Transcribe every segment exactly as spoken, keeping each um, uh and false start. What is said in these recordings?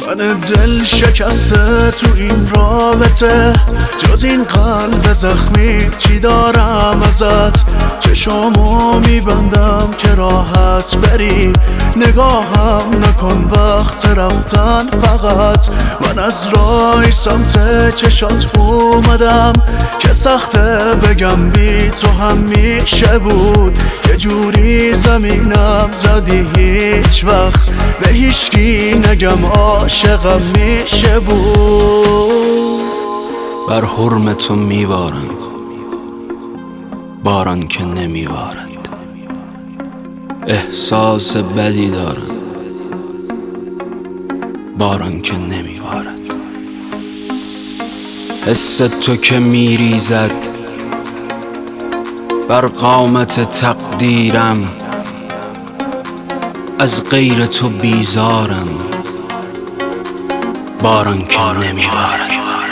من دل شکسته تو این رابطه، جز این قلب زخمی چی دارم ازت؟ چشامو میبندم که راحت بری، نگاهم نکن وقت رفتن فقط. من از راه سمت چشات اومدم که سخته بگم بی تو همیشه بود. یه جوری زمینم زدی هیچ وقت به هیچکی نگم عاشقم میشه بود. بر حرم تو میبارم باران که نمیبارد، احساس بدی دارم باران که نمیبارد. حس تو که میریزد بر قامت تقدیرم، از غیر تو بیزارم باران که نمیبارد.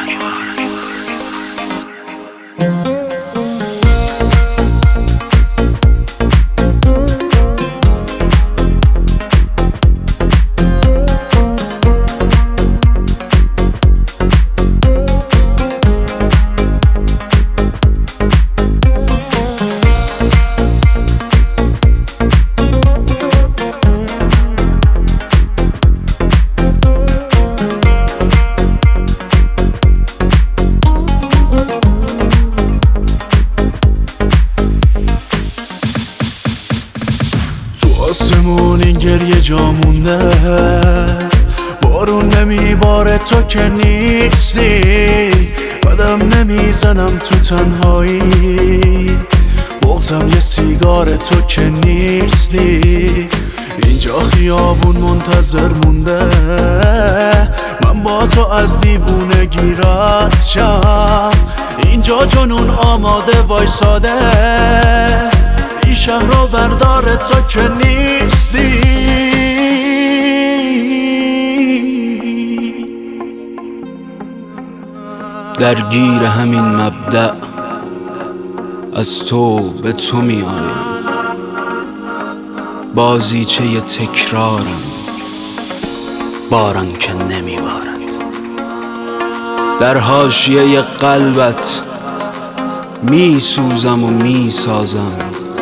آسمون این گریه جا مونده، بارون نمیباره تو که نیستی، قدم نمیزنم تو تنهایی، بغزم یه سیگار تو که نیستی. اینجا خیابون منتظر مونده من با تو از دیوونگی رد شم، اینجا جنون آماده وایساده، این شهر رو بردار تو که نیستی. درگیر همین مبدأ از تو به تو می آیم، بازیچه ی تکرارم باران که نمی بارد. در حاشیه ی قلبت می سوزم و می سازم،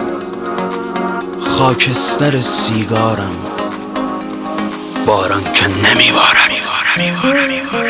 خاکستر سیگارم باران که نمی بارد.